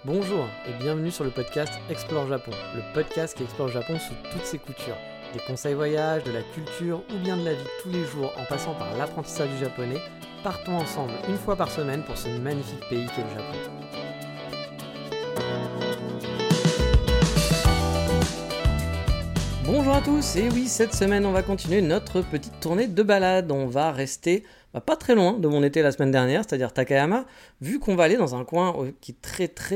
Bonjour et bienvenue sur le podcast Explore Japon, le podcast qui explore le Japon sous toutes ses coutures. Des conseils voyages, de la culture ou bien de la vie de tous les jours en passant par l'apprentissage du japonais, partons ensemble une fois par semaine pour ce magnifique pays qu'est le Japon. Bonjour à tous, et oui, cette semaine on va continuer notre petite tournée de balade. On va rester pas très loin de mon été la semaine dernière, c'est-à-dire Takayama, vu qu'on va aller dans un coin qui est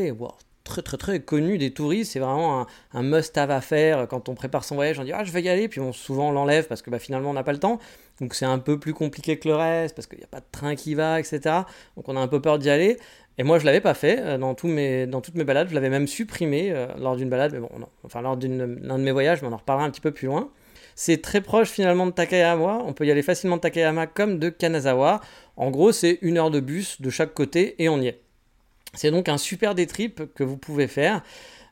très connu des touristes. C'est vraiment un must-have à faire quand on prépare son voyage. On dit je vais y aller, puis souvent on l'enlève parce que finalement on n'a pas le temps, donc c'est un peu plus compliqué que le reste parce qu'il n'y a pas de train qui va, etc. Donc on a un peu peur d'y aller. Et moi je l'avais pas fait dans toutes mes balades, je l'avais même supprimé lors d'une balade, mais lors l'un de mes voyages, mais on en reparlera un petit peu plus loin. C'est très proche finalement de Takayama, on peut y aller facilement de Takayama comme de Kanazawa. En gros c'est 1 heure de bus de chaque côté et on y est. C'est donc un super day trip que vous pouvez faire.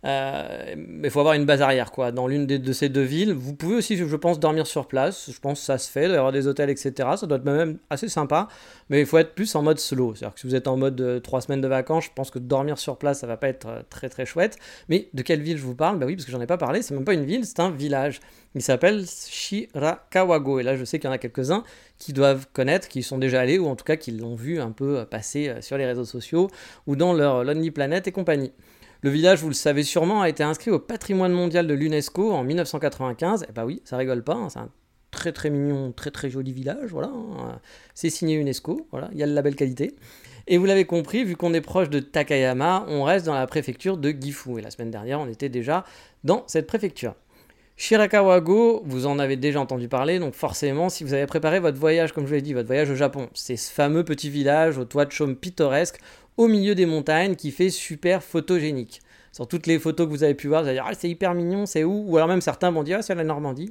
Mais il faut avoir une base arrière dans l'une de ces deux villes. Vous pouvez aussi, je pense, dormir sur place. Je pense que ça se fait, d'avoir des hôtels, etc. Ça doit être même assez sympa, mais il faut être plus en mode slow. C'est-à-dire que si vous êtes en mode 3 semaines de vacances, je pense que dormir sur place, ça va pas être très très chouette. Mais de quelle ville je vous parle ? Oui, parce que j'en ai pas parlé, c'est même pas une ville, c'est un village. Il s'appelle Shirakawa-go. Et là, je sais qu'il y en a quelques-uns qui doivent connaître, qui y sont déjà allés, ou en tout cas qui l'ont vu un peu passer sur les réseaux sociaux, ou dans leur Lonely Planet et compagnie. Le village, vous le savez sûrement, a été inscrit au patrimoine mondial de l'UNESCO en 1995. Et oui, ça rigole pas, c'est un très très mignon, très très joli village, voilà. C'est signé UNESCO, voilà, il y a le label qualité. Et vous l'avez compris, vu qu'on est proche de Takayama, on reste dans la préfecture de Gifu. Et la semaine dernière, on était déjà dans cette préfecture. Shirakawa-go, vous en avez déjà entendu parler, donc forcément, si vous avez préparé votre voyage, comme je vous l'ai dit, votre voyage au Japon, c'est ce fameux petit village au toit de chaume pittoresque, au milieu des montagnes, qui fait super photogénique. Sur toutes les photos que vous avez pu voir, vous allez dire c'est hyper mignon, c'est où ? Ou alors même certains vont dire c'est la Normandie.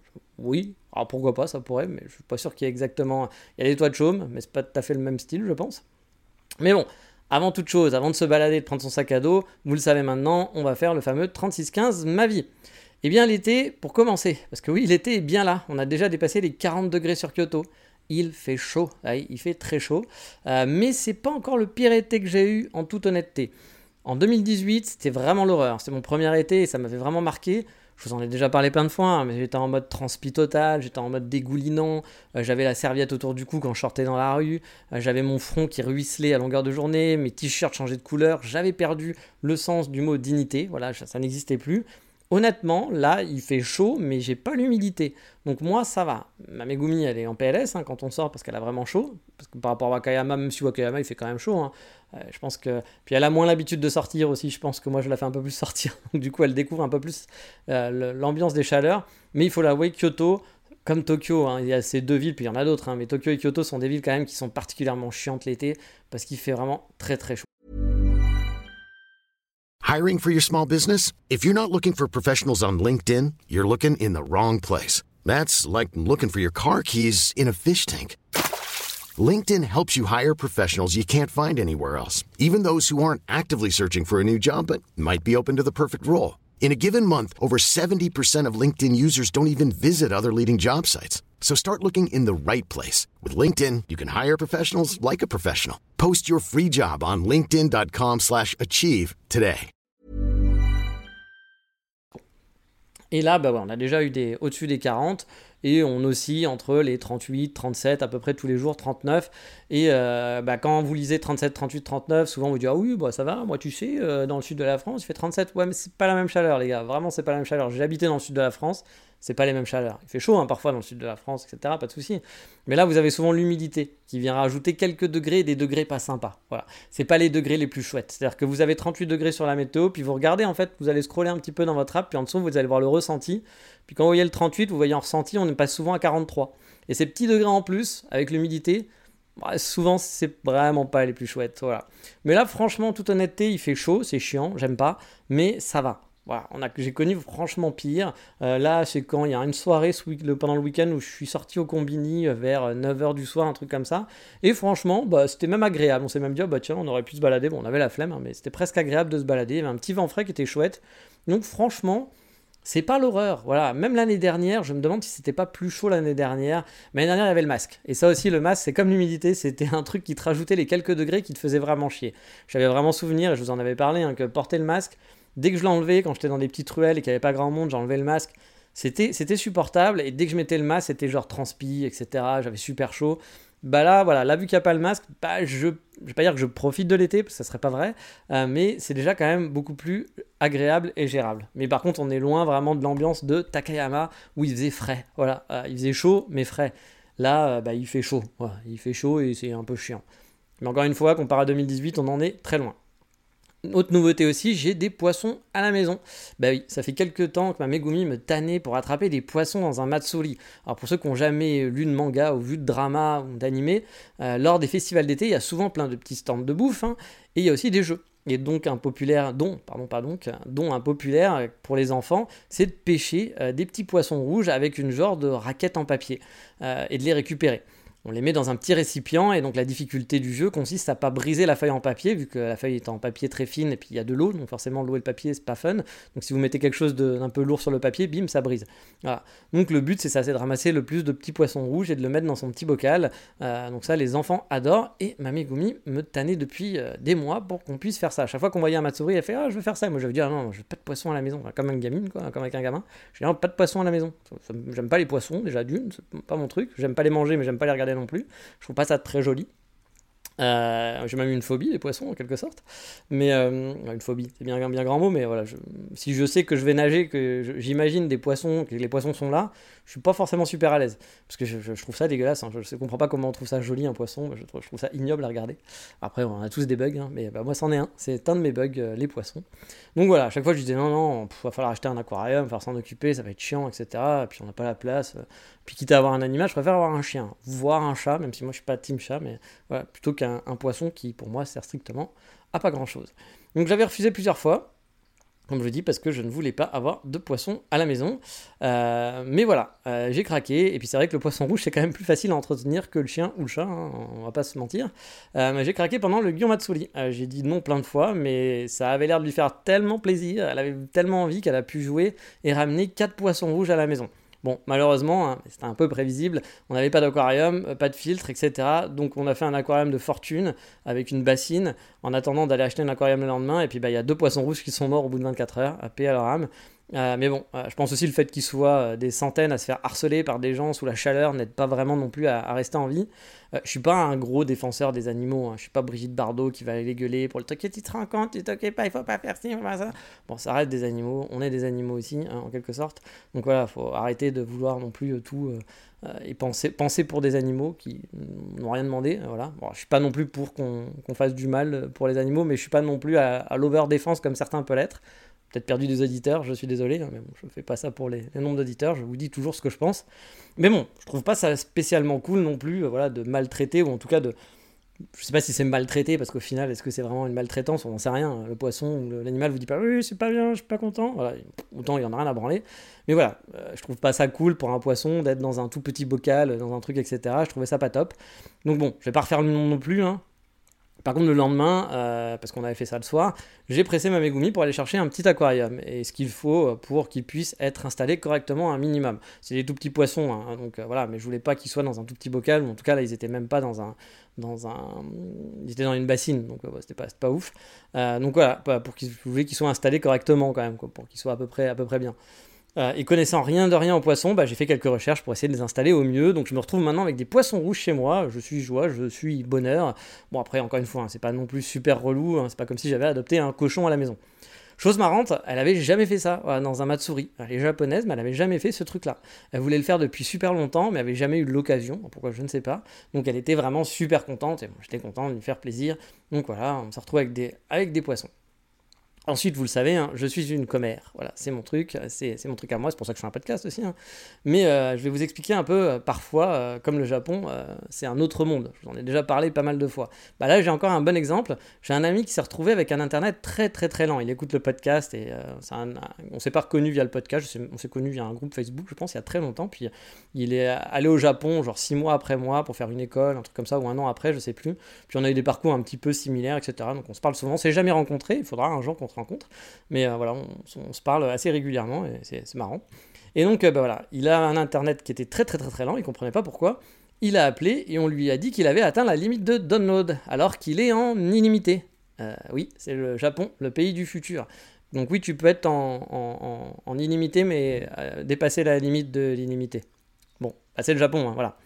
Oui, alors pourquoi pas, ça pourrait, mais je suis pas sûr qu'il y ait exactement. Il y a les toits de chaume, mais c'est pas tout à fait le même style, je pense. Mais bon, avant toute chose, avant de se balader, de prendre son sac à dos, vous le savez maintenant, on va faire le fameux 3615 ma vie. Eh bien l'été, pour commencer, parce que oui, l'été est bien là, on a déjà dépassé les 40 degrés sur Kyoto. Il fait chaud, il fait très chaud, mais c'est pas encore le pire été que j'ai eu en toute honnêteté. En 2018, c'était vraiment l'horreur, c'était mon premier été et ça m'avait vraiment marqué. Je vous en ai déjà parlé plein de fois, mais j'étais en mode transpi total, j'étais en mode dégoulinant, j'avais la serviette autour du cou quand je sortais dans la rue, j'avais mon front qui ruisselait à longueur de journée, mes t-shirts changeaient de couleur, j'avais perdu le sens du mot dignité, voilà, ça n'existait plus. Honnêtement, là, il fait chaud, mais j'ai pas l'humidité. Donc moi, ça va. Ma Megumi, elle est en PLS quand on sort parce qu'elle a vraiment chaud. Parce que par rapport à Wakayama, même si Wakayama, il fait quand même chaud. Je pense que... Puis elle a moins l'habitude de sortir aussi. Je pense que moi, je la fais un peu plus sortir. Donc du coup, elle découvre un peu plus l'ambiance des chaleurs. Mais il faut l'avouer, Kyoto, comme Tokyo, il y a ces deux villes, puis il y en a d'autres. Mais Tokyo et Kyoto sont des villes quand même qui sont particulièrement chiantes l'été parce qu'il fait vraiment très très chaud. Hiring for your small business? If you're not looking for professionals on LinkedIn, you're looking in the wrong place. That's like looking for your car keys in a fish tank. LinkedIn helps you hire professionals you can't find anywhere else, even those who aren't actively searching for a new job but might be open to the perfect role. In a given month, over 70% of LinkedIn users don't even visit other leading job sites. So start looking in the right place. With LinkedIn, you can hire professionals like a professional. Post your free job on linkedin.com/achieve today. Et là, on a déjà eu au-dessus des 40 et on oscille entre les 38, 37, à peu près tous les jours, 39. Et quand vous lisez 37, 38, 39, souvent vous dites « Ah oui, ça va, moi tu sais, dans le sud de la France, il fait 37. » Ouais, mais c'est pas la même chaleur, les gars. Vraiment, c'est pas la même chaleur. J'ai habité dans le sud de la France, c'est pas les mêmes chaleurs. Il fait chaud parfois dans le sud de la France, etc. Pas de souci. Mais là, vous avez souvent l'humidité qui vient rajouter quelques degrés et des degrés pas sympas. Voilà. C'est pas les degrés les plus chouettes. C'est-à-dire que vous avez 38 degrés sur la météo, puis vous regardez, en fait, vous allez scroller un petit peu dans votre app, puis en dessous, vous allez voir le ressenti. Puis quand vous voyez le 38, vous voyez en ressenti, on passe souvent à 43. Et ces petits degrés en plus, avec l'humidité, souvent, c'est vraiment pas les plus chouettes. Voilà. Mais là, franchement, toute honnêteté, il fait chaud, c'est chiant, j'aime pas, mais ça va. Voilà, j'ai connu franchement pire. Là, c'est quand il y a une soirée pendant le week-end où je suis sorti au Combini vers 9h du soir, un truc comme ça. Et franchement, c'était même agréable. On s'est même dit, tiens, on aurait pu se balader. Bon, on avait la flemme, mais c'était presque agréable de se balader. Il y avait un petit vent frais qui était chouette. Donc franchement, C'est pas l'horreur, voilà. Même l'année dernière, je me demande si c'était pas plus chaud l'année dernière. Mais l'année dernière, il y avait le masque. Et ça aussi, le masque, c'est comme l'humidité, c'était un truc qui te rajoutait les quelques degrés qui te faisait vraiment chier. J'avais vraiment souvenir, et je vous en avais parlé, que porter le masque, dès que je l'enlevais, quand j'étais dans des petites ruelles et qu'il n'y avait pas grand monde, j'enlevais le masque. C'était supportable, et dès que je mettais le masque, c'était genre transpi, etc. J'avais super chaud. Bah là, voilà, là vu qu'il n'y a pas le masque, bah je vais pas dire que je profite de l'été, parce que ça serait pas vrai, mais c'est déjà quand même beaucoup plus agréable et gérable. Mais par contre, on est loin vraiment de l'ambiance de Takayama, où il faisait frais, voilà, il faisait chaud, mais frais. Là, bah, il fait chaud, voilà, il fait chaud et c'est un peu chiant. Mais encore une fois, comparé à 2018, on en est très loin. Autre nouveauté aussi, j'ai des poissons à la maison. Bah oui, ça fait quelques temps que ma Megumi me tannait pour attraper des poissons dans un matsuri. Alors pour ceux qui n'ont jamais lu de manga ou vu de drama ou d'animé, lors des festivals d'été, il y a souvent plein de petits stands de bouffe, et il y a aussi des jeux. Et donc dont un populaire pour les enfants, c'est de pêcher des petits poissons rouges avec une genre de raquette en papier et de les récupérer. On les met dans un petit récipient et donc la difficulté du jeu consiste à pas briser la feuille en papier vu que la feuille est en papier très fine et puis il y a de l'eau, donc forcément l'eau et le papier c'est pas fun. Donc si vous mettez quelque chose d'un peu lourd sur le papier, bim, ça brise. Voilà. Donc le but c'est ça, c'est de ramasser le plus de petits poissons rouges et de le mettre dans son petit bocal. Donc ça les enfants adorent et ma Megumi me tannait depuis des mois pour qu'on puisse faire ça. À chaque fois qu'on voyait un matsuri, elle fait je veux faire ça. Et moi je veux dire non, je veux pas de poisson à la maison, enfin, comme une gamine quoi, comme avec un gamin. Je dis pas de poisson à la maison. J'aime pas les poissons déjà d'une, c'est pas mon truc. J'aime pas les manger mais j'aime pas les regarder non plus. Je trouve pas ça très joli. J'ai même une phobie des poissons en quelque sorte, mais une phobie, c'est bien grand mot, mais voilà, si je sais que je vais nager, j'imagine des poissons, que les poissons sont là, je suis pas forcément super à l'aise, parce que je trouve ça dégueulasse, je comprends pas comment on trouve ça joli un poisson, je trouve ça ignoble à regarder. Après on a tous des bugs, mais bah, moi c'en est un, c'est un de mes bugs, les poissons. Donc voilà, à chaque fois je disais non, va falloir acheter un aquarium, falloir s'en occuper, ça va être chiant, etc. Et puis on n'a pas la place, puis quitte à avoir un animal, je préfère avoir un chien, voire un chat, même si moi je suis pas team chat, mais voilà, plutôt qu'un poisson qui, pour moi, sert strictement à pas grand-chose. Donc j'avais refusé plusieurs fois, comme je dis, parce que je ne voulais pas avoir de poisson à la maison. Mais voilà, j'ai craqué. Et puis c'est vrai que le poisson rouge, c'est quand même plus facile à entretenir que le chien ou le chat, on va pas se mentir. Mais j'ai craqué pendant le Gion Matsuri. J'ai dit non plein de fois, mais ça avait l'air de lui faire tellement plaisir, elle avait tellement envie qu'elle a pu jouer et ramener 4 poissons rouges à la maison. Bon, malheureusement, c'était un peu prévisible, on n'avait pas d'aquarium, pas de filtre, etc. Donc on a fait un aquarium de fortune avec une bassine en attendant d'aller acheter un aquarium le lendemain. Et puis il y a 2 poissons rouges qui sont morts au bout de 24 heures, à paix à leur âme. Mais bon, je pense aussi le fait qu'ils soient des centaines à se faire harceler par des gens sous la chaleur n'aide pas vraiment non plus à rester en vie. Je suis pas un gros défenseur des animaux, je suis pas Brigitte Bardot qui va aller gueuler pour le truc, tu te rends compte, tu t'occupes pas, il faut pas faire ci, il faut pas ça. Bon, ça reste des animaux, on est des animaux aussi, en quelque sorte. Donc voilà, faut arrêter de vouloir non plus tout et penser pour des animaux qui n'ont rien demandé. Voilà. Bon, je suis pas non plus pour qu'on fasse du mal pour les animaux, mais je suis pas non plus à l'over-défense comme certains peuvent l'être. Peut-être perdu des auditeurs, je suis désolé, mais bon, je fais pas ça pour les nombres d'auditeurs, je vous dis toujours ce que je pense. Mais bon, je trouve pas ça spécialement cool non plus, voilà, de maltraiter, ou en tout cas de... Je sais pas si c'est maltraiter, parce qu'au final, est-ce que c'est vraiment une maltraitance, on n'en sait rien. Le poisson ou l'animal vous dit pas, oui, c'est pas bien, je suis pas content. Voilà, autant il y en a rien à branler. Mais voilà, je trouve pas ça cool pour un poisson d'être dans un tout petit bocal, dans un truc, etc. Je trouvais ça pas top. Donc bon, je vais pas refaire le nom non plus, Par contre, le lendemain, parce qu'on avait fait ça le soir, j'ai pressé ma Megumi pour aller chercher un petit aquarium et ce qu'il faut pour qu'il puisse être installé correctement un minimum. C'est des tout petits poissons, donc voilà, mais je voulais pas qu'ils soient dans un tout petit bocal, ou en tout cas là ils étaient même pas ils étaient dans une bassine, donc c'était pas ouf. Donc voilà, je voulais qu'ils soient installés correctement quand même, pour qu'ils soient à peu près bien. Et connaissant rien de rien aux poissons, j'ai fait quelques recherches pour essayer de les installer au mieux. Donc je me retrouve maintenant avec des poissons rouges chez moi. Je suis joie, je suis bonheur. Bon après encore une fois, c'est pas non plus super relou. C'est pas comme si j'avais adopté un cochon à la maison. Chose marrante, elle avait jamais fait ça dans un matsuri. Elle est japonaise, mais elle avait jamais fait ce truc-là. Elle voulait le faire depuis super longtemps, mais avait jamais eu l'occasion. Pourquoi je ne sais pas. Donc elle était vraiment super contente. Et moi j'étais content de lui faire plaisir. Donc voilà, on se retrouve avec des poissons. Ensuite, vous le savez, je suis une commère. Voilà, c'est mon truc, c'est mon truc à moi. C'est pour ça que je fais un podcast aussi. Mais je vais vous expliquer un peu, parfois, comme le Japon, c'est un autre monde. Je vous en ai déjà parlé pas mal de fois. Là, j'ai encore un bon exemple. J'ai un ami qui s'est retrouvé avec un internet très très très lent. Il écoute le podcast et on s'est pas reconnu via le podcast. On s'est connu via un groupe Facebook, je pense, il y a très longtemps. Puis il est allé au Japon, genre 6 mois après moi, pour faire une école, un truc comme ça, ou un an après, je sais plus. Puis on a eu des parcours un petit peu similaires, etc. Donc on se parle souvent. On s'est jamais rencontrés. Il faudra un jour qu'on se rencontre. Mais voilà, on se parle assez régulièrement et c'est marrant. Et donc, voilà, il a un internet qui était très très très très lent, il comprenait pas pourquoi. Il a appelé et on lui a dit qu'il avait atteint la limite de download, alors qu'il est en illimité. Oui, c'est le Japon, le pays du futur. Donc oui, tu peux être en illimité, mais dépasser la limite de l'illimité. Bon, bah c'est le Japon, hein, voilà.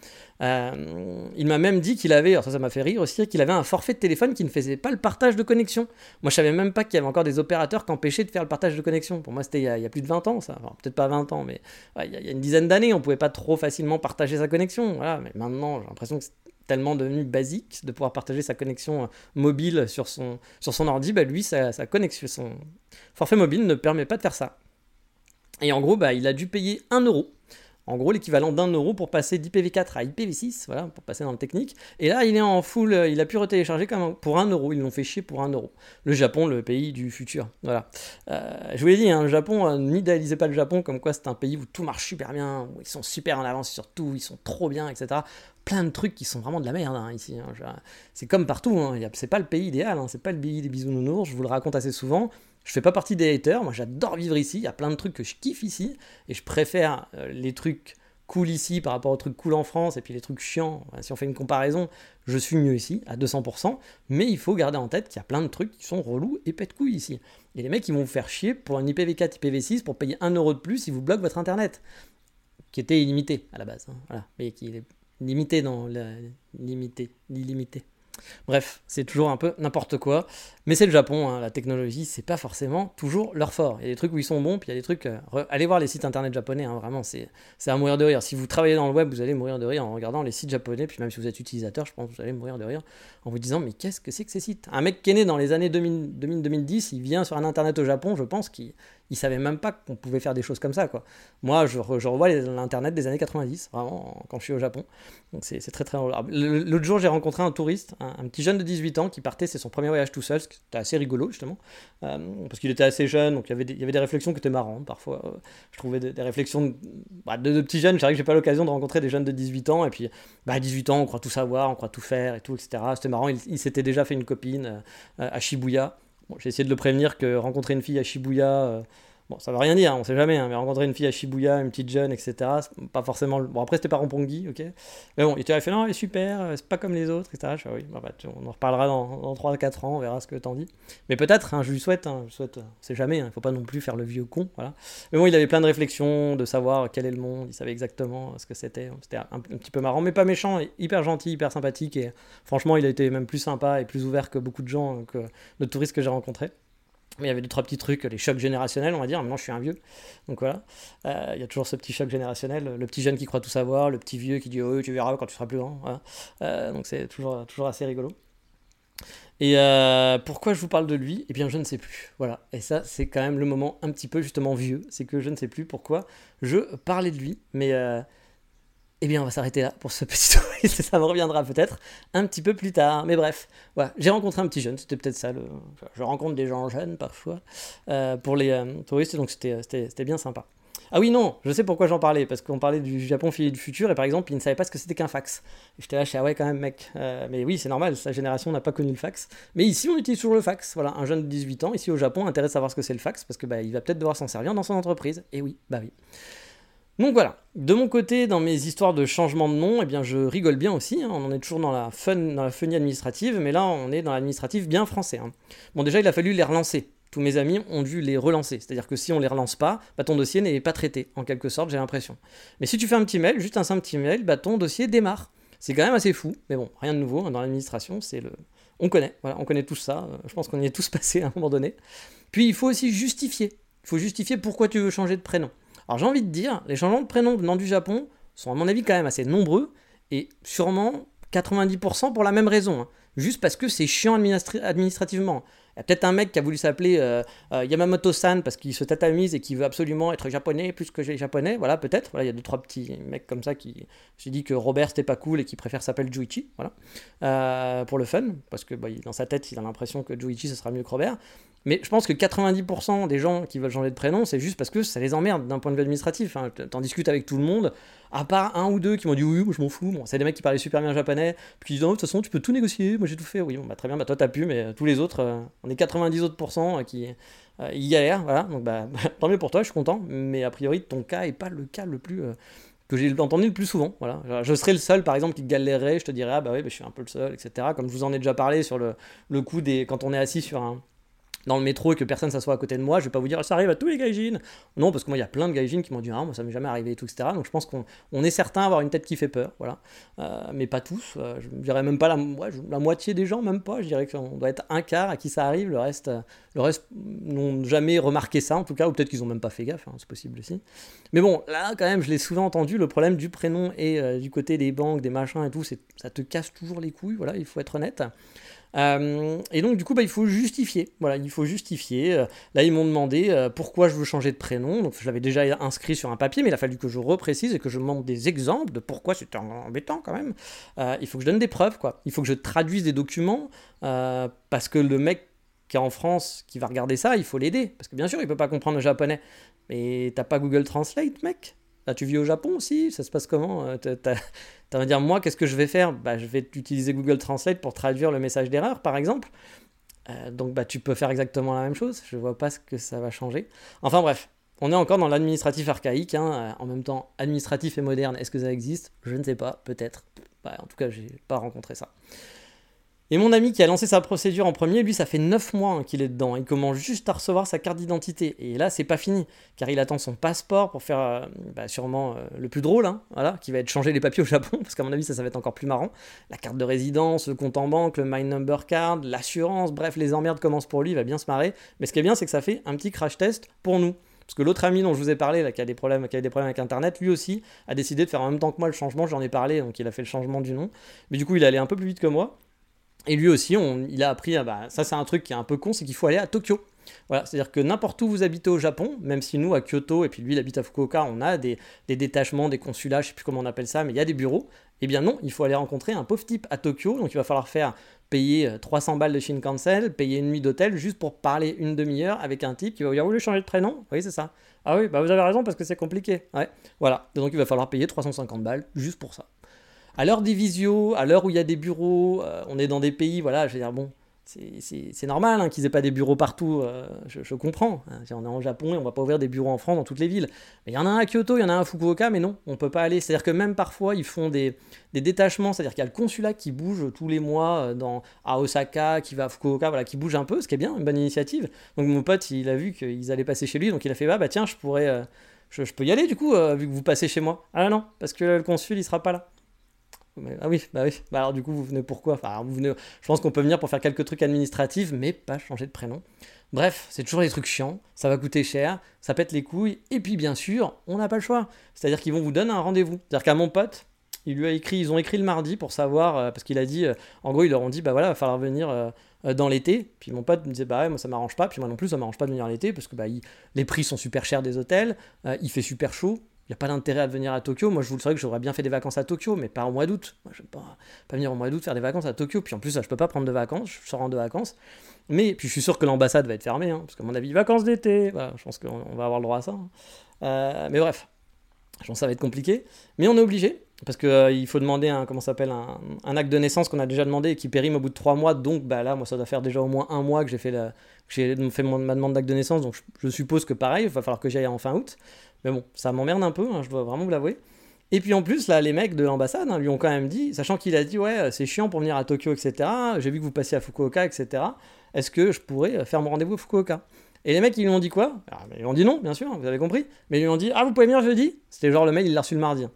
Il m'a même dit qu'il avait, alors ça m'a fait rire aussi, qu'il avait un forfait de téléphone qui ne faisait pas le partage de connexion. Moi je savais même pas qu'il y avait encore des opérateurs qui empêchaient de faire le partage de connexion. Pour moi c'était il y a plus de 20 ans ça, enfin, peut-être pas 20 ans, mais ouais, il y a une dizaine d'années on pouvait pas trop facilement partager sa connexion. Voilà. Mais maintenant j'ai l'impression que c'est tellement devenu basique de pouvoir partager sa connexion mobile sur son ordi, bah lui sa connexion, son forfait mobile ne permet pas de faire ça. Et en gros, bah, il a dû payer 1€. En gros, l'équivalent d'1€ pour passer d'IPv4 à IPv6, voilà, pour passer dans le technique. Et là, il est en full, il a pu retélécharger comme pour 1€. Ils l'ont fait chier pour 1€. Le Japon, le pays du futur. Voilà. Je vous l'ai dit, hein, le Japon, n'idéalisez pas le Japon comme quoi c'est un pays où tout marche super bien, où ils sont super en avance sur tout, ils sont trop bien, etc. Plein de trucs qui sont vraiment de la merde hein, ici. Hein. C'est comme partout, hein. C'est pas le pays idéal, hein. C'est pas le pays des bisounours, je vous le raconte assez souvent. Je fais pas partie des haters, moi j'adore vivre ici, il y a plein de trucs que je kiffe ici, et je préfère les trucs cool ici par rapport aux trucs cool en France, et puis les trucs chiants, si on fait une comparaison, je suis mieux ici, à 200%, mais il faut garder en tête qu'il y a plein de trucs qui sont relous et pète couilles ici. Et les mecs ils vont vous faire chier pour un IPv4, IPv6 pour payer 1€ de plus si vous bloquent votre internet, qui était illimité à la base, hein, voilà, mais qui est limité dans l'illimité. Bref, c'est toujours un peu n'importe quoi, mais c'est le Japon, hein, la technologie, c'est pas forcément toujours leur fort. Il y a des trucs où ils sont bons, puis il y a des trucs... allez voir les sites internet japonais, hein, vraiment, c'est à mourir de rire. Si vous travaillez dans le web, vous allez mourir de rire en regardant les sites japonais, puis même si vous êtes utilisateur, je pense que vous allez mourir de rire en vous disant, mais qu'est-ce que c'est que ces sites? Un mec qui est né dans les années 2000-2010, il vient sur un internet au Japon, je pense qu'il savait même pas qu'on pouvait faire des choses comme ça, quoi. Moi, je revois l'internet des années 90, vraiment, quand je suis au Japon. Donc c'est très très drôle. L'autre jour, j'ai rencontré un touriste, un petit jeune de 18 ans qui partait, c'est son premier voyage tout seul, ce qui était assez rigolo justement, parce qu'il était assez jeune, donc il y avait des réflexions qui étaient marrantes parfois. Je trouvais des réflexions de petits jeunes. C'est vrai que j'ai pas l'occasion de rencontrer des jeunes de 18 ans, et puis à 18 ans, on croit tout savoir, on croit tout faire et tout, etc. C'était marrant, il s'était déjà fait une copine à Shibuya. Bon, j'ai essayé de le prévenir que rencontrer une fille à Shibuya, bon, ça veut rien dire, on sait jamais, hein, mais rencontrer une fille à Shibuya, une petite jeune, etc., c'est pas forcément... Bon, après, c'était pas Ronpongi, ok. Mais bon, il était fait, non, elle est super, c'est pas comme les autres, etc. Je fais, oui, on en reparlera dans 3-4 ans, on verra ce que t'en dis. Mais peut-être, hein, je lui souhaite, on sait jamais, il faut pas non plus faire le vieux con, voilà. Mais bon, il avait plein de réflexions, de savoir quel est le monde, il savait exactement ce que c'était. C'était un petit peu marrant, mais pas méchant, hyper gentil, hyper sympathique, et franchement, il a été même plus sympa et plus ouvert que beaucoup de gens, que de touristes que j'ai rencontrés. Mais il y avait 2-3 petits trucs, les chocs générationnels, on va dire. Maintenant, je suis un vieux. Donc voilà. Il y a toujours ce petit choc générationnel. Le petit jeune qui croit tout savoir, le petit vieux qui dit oh, tu verras quand tu seras plus grand. Voilà. Donc c'est toujours assez rigolo. Et pourquoi je vous parle de lui? Eh bien, je ne sais plus. Voilà. Et ça, c'est quand même le moment un petit peu justement vieux. C'est que je ne sais plus pourquoi je parlais de lui. Mais. Eh bien, on va s'arrêter là pour ce petit touriste, ça me reviendra peut-être un petit peu plus tard. Mais bref, voilà, j'ai rencontré un petit jeune, c'était peut-être ça. Je rencontre des gens jeunes parfois pour les touristes, donc c'était bien sympa. Ah oui, non, je sais pourquoi j'en parlais, parce qu'on parlait du Japon fini du futur, et par exemple, il ne savait pas ce que c'était qu'un fax. Et j'étais là, ah ouais, quand même, mec. Mais oui, c'est normal, sa génération n'a pas connu le fax. Mais ici, on utilise toujours le fax. Voilà, un jeune de 18 ans, ici au Japon, intéresse à savoir ce que c'est le fax, parce que il va peut-être devoir s'en servir dans son entreprise. Et oui, bah oui. Donc voilà, de mon côté, dans mes histoires de changement de nom, eh bien je rigole bien aussi, hein. On en est toujours dans la funny administrative, mais là on est dans l'administratif bien français. Hein. Bon déjà il a fallu les relancer, tous mes amis ont dû les relancer, c'est-à-dire que si on les relance pas, ton dossier n'est pas traité, en quelque sorte j'ai l'impression. Mais si tu fais un petit mail, juste un simple petit mail, ton dossier démarre. C'est quand même assez fou, mais bon, rien de nouveau, hein, dans l'administration, on connaît tout ça, je pense qu'on y est tous passés à un moment donné. Puis il faut aussi justifier pourquoi tu veux changer de prénom. Alors j'ai envie de dire, les changements de prénom venant du Japon sont à mon avis quand même assez nombreux, et sûrement 90% pour la même raison, hein. Juste parce que c'est chiant administrativement. Il y a peut-être un mec qui a voulu s'appeler Yamamoto-san parce qu'il se tatamise et qui veut absolument être japonais plus que japonais, voilà, peut-être. Voilà, il y a 2-3 petits mecs comme ça qui se dit que Robert c'était pas cool et qui préfère s'appeler Juichi, voilà, pour le fun, parce que dans sa tête il a l'impression que Juichi ce sera mieux que Robert. Mais je pense que 90% des gens qui veulent changer de prénom, c'est juste parce que ça les emmerde d'un point de vue administratif. Hein. T'en discutes avec tout le monde, à part un ou deux qui m'ont dit oui, moi je m'en fous. Bon, c'est des mecs qui parlaient super bien japonais, puis qui disent non, de toute façon tu peux tout négocier, moi j'ai tout fait. Oui, bon, bah, très bien, bah, toi t'as pu, mais tous les autres, on est 90 autres pourcents qui y galèrent, voilà. Donc bah, tant mieux pour toi, je suis content, mais a priori ton cas est pas le cas le plus. Que j'ai entendu le plus souvent, voilà. Je serais le seul, par exemple, qui galérerait, je te dirais, ah bah oui, bah, je suis un peu le seul, etc. Comme je vous en ai déjà parlé sur le coup des. Quand on est assis dans le métro et que personne s'assoit à côté de moi, je vais pas vous dire ça arrive à tous les gaijins. Non, parce que moi il y a plein de gaijins qui m'ont dit ah moi ça m'est jamais arrivé et tout, etc. Donc je pense qu'on est certain d'avoir une tête qui fait peur, voilà. Mais pas tous. Je dirais même pas la moitié des gens, même pas. Je dirais qu'on doit être un quart à qui ça arrive. Le reste n'ont jamais remarqué ça en tout cas, ou peut-être qu'ils ont même pas fait gaffe. Hein, c'est possible aussi. Mais bon, là quand même, je l'ai souvent entendu. Le problème du prénom et du côté des banques, des machins et tout, ça te casse toujours les couilles. Voilà, il faut être honnête. Et donc du coup il faut justifier, voilà, il faut justifier. Là ils m'ont demandé pourquoi je veux changer de prénom, donc je l'avais déjà inscrit sur un papier, mais il a fallu que je reprécise et que je montre des exemples de pourquoi c'était embêtant quand même. Il faut que je donne des preuves, quoi. Il faut que je traduise des documents, parce que le mec qui est en France, qui va regarder ça, il faut l'aider, parce que bien sûr il peut pas comprendre le japonais, mais t'as pas Google Translate, mec. Là, tu vis au Japon aussi, ça se passe comment? Tu vas dire, moi, qu'est-ce que je vais faire? Bah, je vais utiliser Google Translate pour traduire le message d'erreur, par exemple. Donc, bah, tu peux faire exactement la même chose. Je vois pas ce que ça va changer. Enfin, bref, on est encore dans l'administratif archaïque. Hein. En même temps, administratif et moderne, est-ce que ça existe? Je ne sais pas, peut-être. Bah, en tout cas, j'ai pas rencontré ça. Et mon ami qui a lancé sa procédure en premier, lui, ça fait 9 mois hein, qu'il est dedans. Il commence juste à recevoir sa carte d'identité. Et là, c'est pas fini, car il attend son passeport pour faire sûrement le plus drôle, hein, voilà, qui va être changer les papiers au Japon, parce qu'à mon avis, ça va être encore plus marrant. La carte de résidence, le compte en banque, le My Number Card, l'assurance, bref, les emmerdes commencent pour lui, il va bien se marrer. Mais ce qui est bien, c'est que ça fait un petit crash test pour nous. Parce que l'autre ami dont je vous ai parlé, là, qui avait des problèmes avec Internet, lui aussi a décidé de faire en même temps que moi le changement, j'en ai parlé, donc il a fait le changement du nom. Mais du coup, il allait un peu plus vite que moi. Et lui aussi, il a appris, ça c'est un truc qui est un peu con, c'est qu'il faut aller à Tokyo. Voilà, c'est-à-dire que n'importe où vous habitez au Japon, même si nous à Kyoto, et puis lui il habite à Fukuoka, on a des détachements, des consulats, je sais plus comment on appelle ça, mais il y a des bureaux, eh bien non, il faut aller rencontrer un pauvre type à Tokyo, donc il va falloir payer 300 balles de Shinkansen, payer une nuit d'hôtel juste pour parler une demi-heure avec un type qui va vous dire vous voulez changer de prénom? Oui c'est ça. Ah oui, bah vous avez raison parce que c'est compliqué. Ouais, voilà, et donc il va falloir payer 350 balles juste pour ça. À l'heure des visios, à l'heure où il y a des bureaux, on est dans des pays, voilà, je veux dire, bon, c'est normal hein, qu'ils aient pas des bureaux partout, je comprends. Hein, on est en Japon et on va pas ouvrir des bureaux en France dans toutes les villes. Mais il y en a un à Kyoto, il y en a un à Fukuoka, mais non, on peut pas aller. C'est-à-dire que même parfois, ils font des détachements, c'est-à-dire qu'il y a le consulat qui bouge tous les mois à Osaka, qui va à Fukuoka, voilà, qui bouge un peu, ce qui est bien, une bonne initiative. Donc mon pote, il a vu qu'ils allaient passer chez lui, donc il a fait, bah tiens, je pourrais, je peux y aller du coup, vu que vous passez chez moi. Ah non, parce que le consul, il sera pas là. Ah oui, bah oui. Bah alors du coup, vous venez pourquoi? Enfin, vous venez. Je pense qu'on peut venir pour faire quelques trucs administratifs, mais pas changer de prénom. Bref, c'est toujours des trucs chiants. Ça va coûter cher, ça pète les couilles, et puis bien sûr, on n'a pas le choix. C'est-à-dire qu'ils vont vous donner un rendez-vous. C'est-à-dire qu'à mon pote, ils ont écrit le mardi pour savoir, parce qu'il a dit, en gros, ils leur ont dit, bah voilà, va falloir venir dans l'été. Puis mon pote me disait, bah ouais, moi ça m'arrange pas. Puis moi non plus, ça m'arrange pas de venir l'été parce que les prix sont super chers des hôtels, il fait super chaud. Il n'y a pas d'intérêt à venir à Tokyo. Moi, je vous le savez que j'aurais bien fait des vacances à Tokyo, mais pas au mois d'août. Moi, je ne vais pas venir au mois d'août faire des vacances à Tokyo. Puis en plus, je ne peux pas prendre de vacances. Je sors en de vacances. Mais puis je suis sûr que l'ambassade va être fermée, hein, parce qu'à mon avis, vacances d'été. Voilà, je pense qu'on va avoir le droit à ça. Hein. Mais bref, je pense que ça va être compliqué. Mais on est obligé, parce qu'il faut demander un acte de naissance qu'on a déjà demandé et qui périme au bout de 3 mois. Donc là, moi, ça doit faire déjà au moins 1 mois que j'ai fait ma demande d'acte de naissance. Donc je suppose que pareil, il va falloir que j'aille en fin août. Mais bon, ça m'emmerde un peu, hein, je dois vraiment vous l'avouer. Et puis en plus, là, les mecs de l'ambassade lui ont quand même dit, sachant qu'il a dit, ouais, c'est chiant pour venir à Tokyo, etc. J'ai vu que vous passiez à Fukuoka, etc. Est-ce que je pourrais faire mon rendez-vous à Fukuoka? Et les mecs, ils lui ont dit quoi? Ils lui ont dit non, bien sûr, vous avez compris. Mais ils lui ont dit, ah, vous pouvez venir jeudi? C'était genre le mail, il l'a reçu le mardi.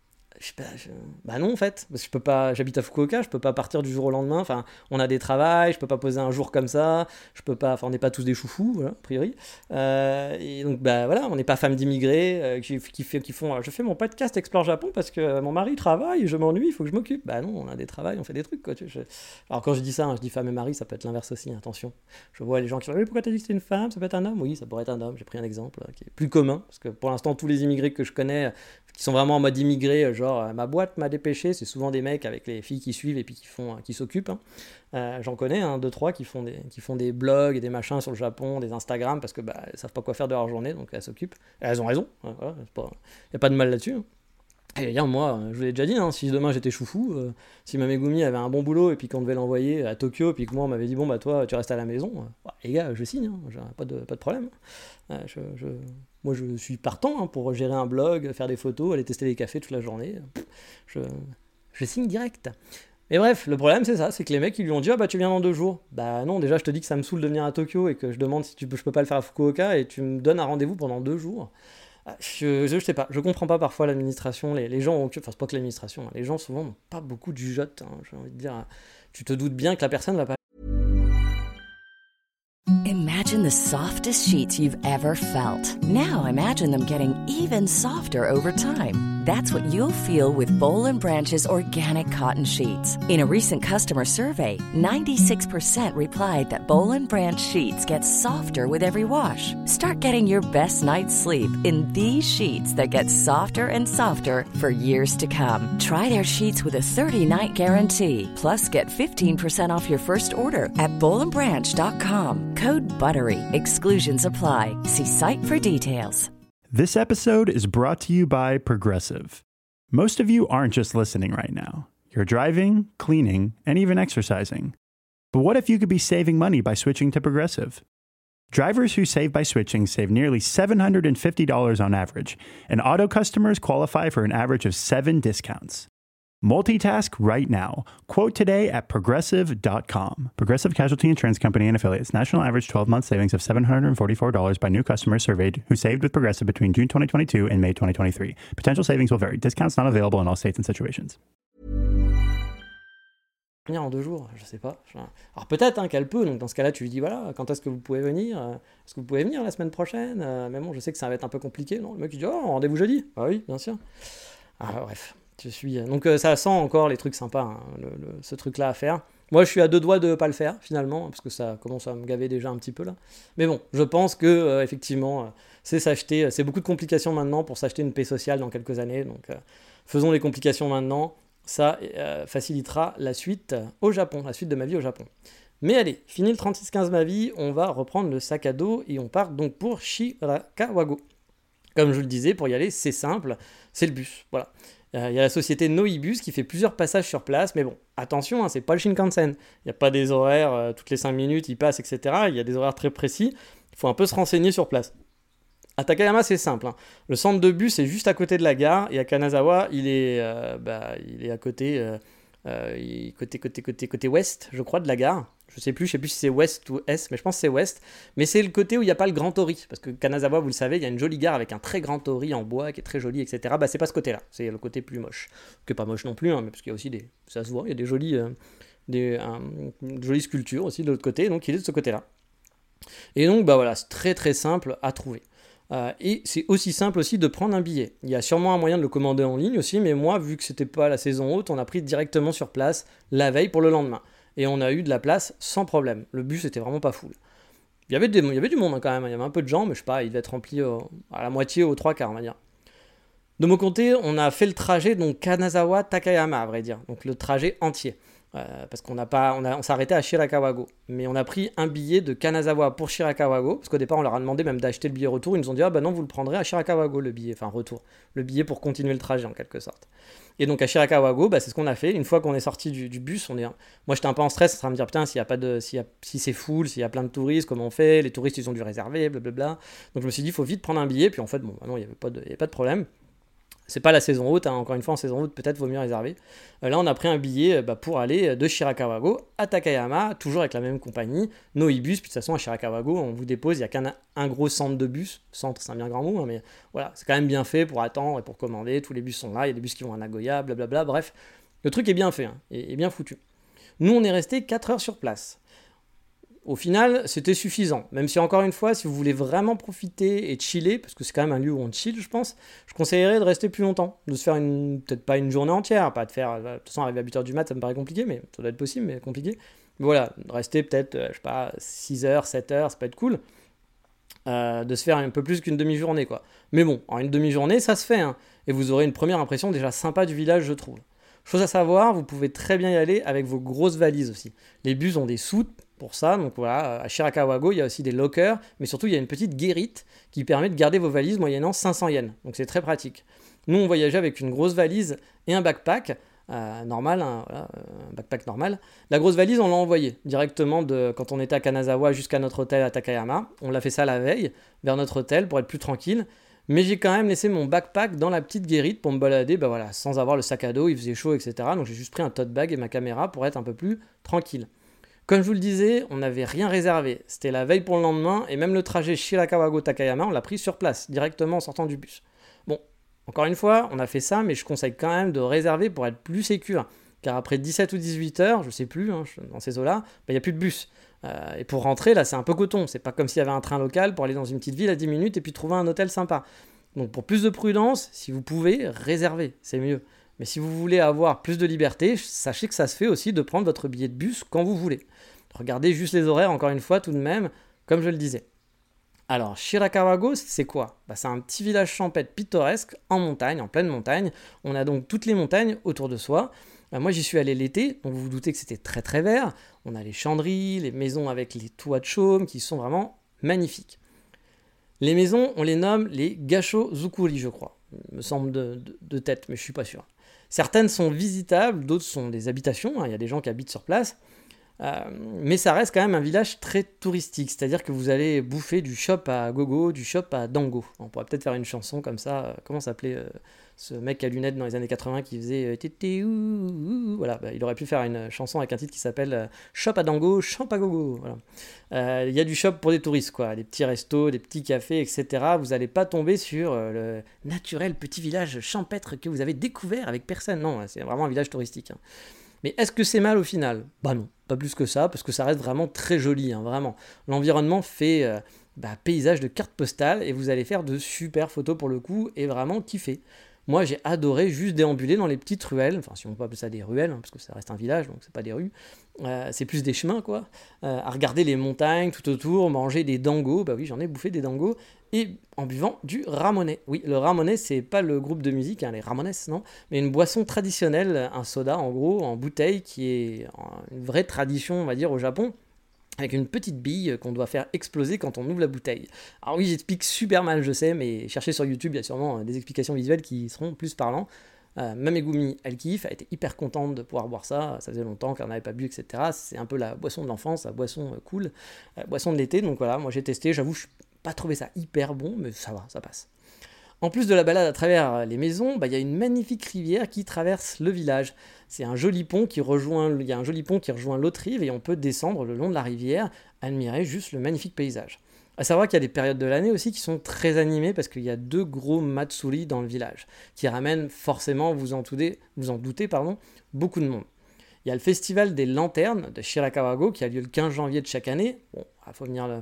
Bah non en fait, parce que je peux pas, j'habite à Fukuoka, je peux pas partir du jour au lendemain, enfin on a des travails, je peux pas poser un jour comme ça, je peux pas, enfin on n'est pas tous des choufous, voilà, a priori, et donc bah voilà, on n'est pas femmes d'immigrés qui font, je fais mon podcast Explore Japon parce que mon mari travaille, je m'ennuie, il faut que je m'occupe, bah non, on a des travails, on fait des trucs quoi, alors quand je dis ça, hein, je dis femme et mari, ça peut être l'inverse aussi, attention, je vois les gens qui disent, mais pourquoi t'as dit que c'était une femme, ça peut être un homme, oui ça pourrait être un homme, j'ai pris un exemple qui est plus commun, parce que pour l'instant tous les immigrés que je connais, qui sont vraiment en mode immigré, genre ma boîte m'a dépêché, c'est souvent des mecs avec les filles qui suivent et puis qui s'occupent. J'en connais 2-3 qui font des blogs et des machins sur le Japon, des Instagram, parce que elles savent pas quoi faire de leur journée, donc elles s'occupent. Et elles ont raison, voilà, y a pas de mal là-dessus. Et regarde, moi, je vous l'ai déjà dit, si demain j'étais choufou, si ma Megumi avait un bon boulot et puis qu'on devait l'envoyer à Tokyo, et puis que moi on m'avait dit, bon bah toi tu restes à la maison, les gars, je signe, pas de problème. Moi je suis partant pour gérer un blog, faire des photos, aller tester des cafés toute la journée. Je signe direct. Mais bref, le problème c'est ça, c'est que les mecs ils lui ont dit, ah bah tu viens dans 2 jours. Bah non, déjà je te dis que ça me saoule de venir à Tokyo et que je demande si je peux pas le faire à Fukuoka et tu me donnes un rendez-vous pendant 2 jours. Je sais pas, je comprends pas parfois l'administration, les gens ont, enfin c'est pas que l'administration, les gens souvent n'ont pas beaucoup de jugeote, j'ai envie de dire, tu te doutes bien que la personne va pas. Imagine the softest sheets you've ever felt. Now imagine them getting even softer over time. That's what you'll feel with Boll & Branch's organic cotton sheets. In a recent customer survey, 96% replied that Boll & Branch sheets get softer with every wash. Start getting your best night's sleep in these sheets that get softer and softer for years to come. Try their sheets with a 30-night guarantee. Plus, get 15% off your first order at bollandbranch.com. Code BUTTERY. Exclusions apply. See site for details. This episode is brought to you by Progressive. Most of you aren't just listening right now. You're driving, cleaning, and even exercising. But what if you could be saving money by switching to Progressive? Drivers who save by switching save nearly $750 on average, and auto customers qualify for an average of 7 discounts. Multitask right now. Quote today at Progressive.com. Progressive Casualty Insurance Company and Affiliates. National average 12-month savings of $744 by new customers surveyed who saved with Progressive between June 2022 and May 2023. Potential savings will vary. Discounts not available in all states and situations. Venir en 2 jours, je sais pas. Alors peut-être qu'elle peut, donc dans ce cas-là tu lui dis voilà, quand est-ce que vous pouvez venir, est-ce que vous pouvez venir la semaine prochaine, mais bon je sais que ça va être un peu compliqué, non, le mec il dit oh rendez-vous jeudi, ah oui bien sûr. Bref. Donc ça sent encore les trucs sympas, ce truc-là à faire. Moi, je suis à 2 doigts de pas le faire, finalement, parce que ça commence à me gaver déjà un petit peu, là. Mais bon, je pense que, effectivement, c'est beaucoup de complications maintenant pour s'acheter une paix sociale dans quelques années. Donc, faisons les complications maintenant. Ça facilitera la suite au Japon, la suite de ma vie au Japon. Mais allez, fini le 36-15 ma vie, on va reprendre le sac à dos et on part donc pour Shirakawago. Comme je vous le disais, pour y aller, c'est simple, c'est le bus, voilà. Il y a la société Noibus qui fait plusieurs passages sur place, mais bon, attention, c'est pas le Shinkansen. Il n'y a pas des horaires, toutes les 5 minutes, il passe, etc. Il y a des horaires très précis, il faut un peu se renseigner sur place. À Takayama, c'est simple. Le centre de bus est juste à côté de la gare, et à Kanazawa, il est à côté, côté ouest, je crois, de la gare. Je sais plus si c'est ouest ou est, mais je pense que c'est ouest. Mais c'est le côté où il n'y a pas le grand tori. Parce que Kanazawa, vous le savez, il y a une jolie gare avec un très grand tori en bois qui est très joli, etc. C'est pas ce côté-là. C'est le côté plus moche. Qui est pas moche non plus, mais parce qu'il y a aussi ça se voit, il y a des jolies sculptures aussi de l'autre côté. Donc il est de ce côté-là. Et donc, voilà, c'est très très simple à trouver. Et c'est aussi simple aussi de prendre un billet. Il y a sûrement un moyen de le commander en ligne aussi, mais moi, vu que c'était pas la saison haute, on a pris directement sur place la veille pour le lendemain. Et on a eu de la place sans problème. Le bus était vraiment pas full. Il y avait du monde quand même, il y avait un peu de gens, mais je sais pas, il devait être rempli à la moitié, aux 3/4, on va dire. De mon côté, on a fait le trajet, donc Kanazawa-Takayama, à vrai dire, donc le trajet entier. Parce qu'on s'est arrêté à Shirakawago. Mais on a pris un billet de Kanazawa pour Shirakawago, parce qu'au départ, on leur a demandé même d'acheter le billet retour. Ils nous ont dit, non, vous le prendrez à Shirakawago, le billet, enfin retour. Le billet pour continuer le trajet, en quelque sorte. Et donc à Shirakawago, c'est ce qu'on a fait. Une fois qu'on est sorti du bus, moi j'étais un peu en stress, ça va me dire, putain, si c'est full, s'il y a plein de touristes, comment on fait? Les touristes, ils ont dû réserver, blablabla. Donc je me suis dit, il faut vite prendre un billet. Puis en fait, non, il n'y avait pas de problème. C'est pas la saison haute, encore une fois en saison haute peut-être vaut mieux réserver. Là on a pris un billet pour aller de Shirakawago à Takayama, toujours avec la même compagnie, Noibus. Puis de toute façon à Shirakawago on vous dépose, il n'y a qu'un gros centre de bus, centre c'est un bien grand mot, mais voilà, c'est quand même bien fait pour attendre et pour commander, tous les bus sont là, il y a des bus qui vont à Nagoya, blablabla, bref, le truc est bien fait, et bien foutu. Nous on est resté 4 heures sur place. Au final, c'était suffisant. Même si, encore une fois, si vous voulez vraiment profiter et chiller, parce que c'est quand même un lieu où on chill, je pense, je conseillerais de rester plus longtemps. De se faire peut-être pas une journée entière, pas de faire... De toute façon, arriver à 8h du mat, ça me paraît compliqué, mais ça doit être possible, mais compliqué. Mais voilà, rester peut-être, 6 heures, 7 heures, ça peut être cool. de se faire un peu plus qu'une demi-journée, quoi. Mais bon, en une demi-journée, ça se fait, hein, et vous aurez une première impression déjà sympa du village, je trouve. Chose à savoir, vous pouvez très bien y aller avec vos grosses valises aussi. Les bus ont des soutes pour ça, donc voilà, à Shirakawa-go, il y a aussi des lockers, mais surtout il y a une petite guérite qui permet de garder vos valises moyennant 500 yens, donc c'est très pratique. Nous, on voyageait avec une grosse valise et un backpack, normal, hein, voilà, un backpack normal. La grosse valise, on l'a envoyée directement quand on était à Kanazawa jusqu'à notre hôtel à Takayama. On l'a fait ça la veille, vers notre hôtel, pour être plus tranquille. Mais j'ai quand même laissé mon backpack dans la petite guérite pour me balader, voilà, sans avoir le sac à dos, il faisait chaud, etc. Donc j'ai juste pris un tote bag et ma caméra pour être un peu plus tranquille. Comme je vous le disais, on n'avait rien réservé. C'était la veille pour le lendemain, et même le trajet Shirakawa-go-Takayama, on l'a pris sur place, directement en sortant du bus. Bon, encore une fois, on a fait ça, mais je conseille quand même de réserver pour être plus sécure. Car après 17 ou 18 heures, je sais plus, hein, dans ces eaux-là, il n'y a plus de bus. Et pour rentrer, là, c'est un peu coton. C'est pas comme s'il y avait un train local pour aller dans une petite ville à 10 minutes et puis trouver un hôtel sympa. Donc pour plus de prudence, si vous pouvez, réservez, c'est mieux. Mais si vous voulez avoir plus de liberté, sachez que ça se fait aussi de prendre votre billet de bus quand vous voulez. Regardez juste les horaires, encore une fois, tout de même, comme je le disais. Alors, Shirakawa-go, c'est quoi ? C'est un petit village champêtre pittoresque en montagne, en pleine montagne. On a donc toutes les montagnes autour de soi. Moi, j'y suis allé l'été, donc vous vous doutez que c'était très très vert. On a les chandries, les maisons avec les toits de chaume qui sont vraiment magnifiques. Les maisons, on les nomme les Gasho Zukuri, je crois. Il me semble de tête, mais je ne suis pas sûr. Certaines sont visitables, d'autres sont des habitations. Il y a des gens qui habitent sur place. Mais ça reste quand même un village très touristique, c'est-à-dire que vous allez bouffer du shop à gogo, du shop à dango. On pourrait peut-être faire une chanson comme ça, comment s'appelait ce mec à lunettes dans les années 80 qui faisait tété ouh, voilà, il aurait pu faire une chanson avec un titre qui s'appelle Shop à dango, shop à gogo. Voilà. Il y a du shop pour des touristes, quoi, des petits restos, des petits cafés, etc. Vous n'allez pas tomber sur le naturel petit village champêtre que vous avez découvert avec personne, non, c'est vraiment un village touristique, hein. Mais est-ce que c'est mal au final ? Non, pas plus que ça, parce que ça reste vraiment très joli, hein, vraiment. L'environnement fait paysage de carte postale, et vous allez faire de super photos pour le coup, et vraiment kiffer. Moi, j'ai adoré juste déambuler dans les petites ruelles, enfin si on peut appeler ça des ruelles, hein, parce que ça reste un village, donc c'est pas des rues, c'est plus des chemins, quoi, à regarder les montagnes tout autour, manger des dangos, oui, j'en ai bouffé des dangos, et en buvant du ramonet. Oui, le ramonet, c'est pas le groupe de musique, hein, les Ramones, non, mais une boisson traditionnelle, un soda, en gros, en bouteille, qui est une vraie tradition, on va dire, au Japon, avec une petite bille qu'on doit faire exploser quand on ouvre la bouteille. Alors oui, j'explique super mal, je sais, mais cherchez sur YouTube, il y a sûrement des explications visuelles qui seront plus parlantes. Même Megumi, elle kiffe, elle était hyper contente de pouvoir boire ça, ça faisait longtemps qu'elle n'avait pas bu, etc. C'est un peu la boisson de l'enfance, la boisson cool, la boisson de l'été, donc voilà, moi j'ai testé, j'avoue, je n'ai pas trouvé ça hyper bon, mais ça va, ça passe. En plus de la balade à travers les maisons, y a une magnifique rivière qui traverse le village. C'est un joli pont qui rejoint l'autre rive et on peut descendre le long de la rivière, admirer juste le magnifique paysage. À savoir qu'il y a des périodes de l'année aussi qui sont très animées parce qu'il y a 2 gros matsuri dans le village qui ramènent forcément, vous en doutez, beaucoup de monde. Il y a le festival des lanternes de Shirakawa-go qui a lieu le 15 janvier de chaque année. Bon, il faut venir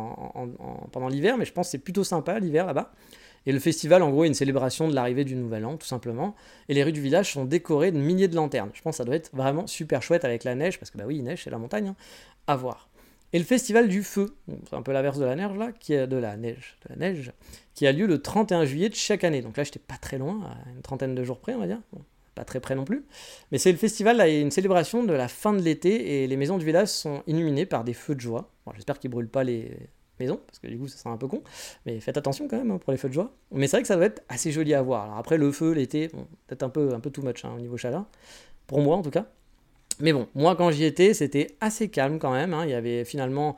pendant l'hiver, mais je pense que c'est plutôt sympa l'hiver là-bas. Et le festival, en gros, est une célébration de l'arrivée du Nouvel An, tout simplement. Et les rues du village sont décorées de milliers de lanternes. Je pense que ça doit être vraiment super chouette avec la neige, parce que oui, il neige, c'est la montagne, hein, à voir. Et le festival du feu, c'est un peu l'inverse de la neige, là, de la neige, qui a lieu le 31 juillet de chaque année. Donc là, j'étais pas très loin, à une trentaine de jours près, on va dire. Bon, pas très près non plus. Mais c'est le festival, là, une célébration de la fin de l'été, et les maisons du village sont illuminées par des feux de joie. Bon, j'espère qu'ils brûlent pas les maison, parce que du coup ça sera un peu con, mais faites attention quand même, hein, pour les feux de joie. Mais c'est vrai que ça doit être assez joli à voir. Alors après le feu, l'été, peut-être un peu too much, hein, au niveau chaleur, pour moi en tout cas. Mais bon, moi quand j'y étais, c'était assez calme quand même, hein. Il y avait finalement...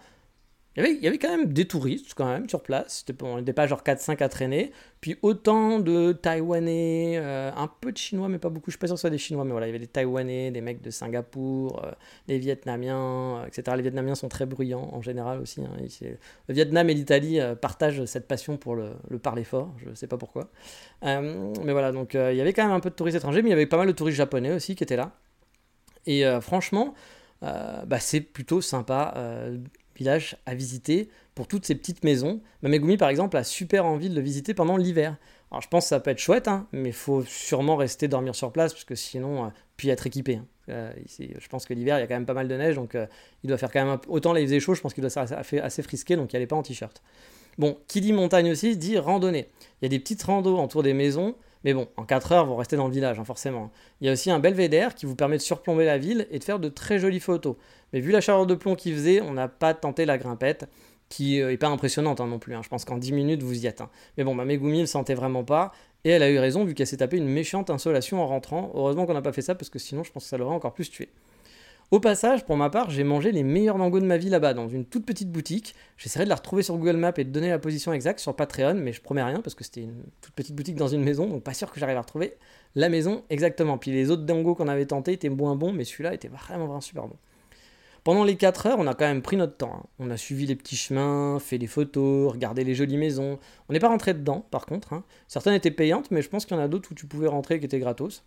Il y avait quand même des touristes quand même sur place, on n'était pas genre 4-5 à traîner, puis autant de Taïwanais, un peu de Chinois, mais pas beaucoup, je suis pas sûr que ce soit des Chinois, mais voilà, il y avait des Taïwanais, des mecs de Singapour, des Vietnamiens, etc. Les Vietnamiens sont très bruyants en général aussi, hein. Le Vietnam et l'Italie partagent cette passion pour le parler fort, je sais pas pourquoi. Mais voilà, donc il y avait quand même un peu de touristes étrangers, mais il y avait pas mal de touristes japonais aussi qui étaient là. Et franchement, c'est plutôt sympa, village à visiter pour toutes ces petites maisons. Megumi par exemple a super envie de le visiter pendant l'hiver. Alors je pense que ça peut être chouette, hein, mais il faut sûrement rester dormir sur place parce que sinon, puis être équipé, hein. Ici, je pense que l'hiver il y a quand même pas mal de neige, donc il doit faire quand même autant là il faisait chaud, je pense qu'il doit être assez frisqué, donc il n'y allait pas en t-shirt. Bon, qui dit montagne aussi, dit randonnée. Il y a des petites randos autour des maisons, mais bon, en 4 heures, vous restez dans le village, forcément. Il y a aussi un belvédère qui vous permet de surplomber la ville et de faire de très jolies photos. Mais vu la chaleur de plomb qu'il faisait, on n'a pas tenté la grimpette, qui est pas impressionnante non plus. Je pense qu'en 10 minutes, vous y êtes. Mais bon, ma Megumi ne le sentait vraiment pas, et elle a eu raison vu qu'elle s'est tapée une méchante insolation en rentrant. Heureusement qu'on n'a pas fait ça, parce que sinon, je pense que ça l'aurait encore plus tué. Au passage, pour ma part, j'ai mangé les meilleurs dangos de ma vie là-bas, dans une toute petite boutique. J'essaierai de la retrouver sur Google Maps et de donner la position exacte sur Patreon, mais je promets rien parce que c'était une toute petite boutique dans une maison, donc pas sûr que j'arrive à retrouver la maison exactement. Puis les autres dangos qu'on avait tentés étaient moins bons, mais celui-là était vraiment super bon. Pendant les 4 heures, on a quand même pris notre temps. On a suivi les petits chemins, fait des photos, regardé les jolies maisons. On n'est pas rentré dedans, par contre. Certaines étaient payantes, mais je pense qu'il y en a d'autres où tu pouvais rentrer qui étaient gratos.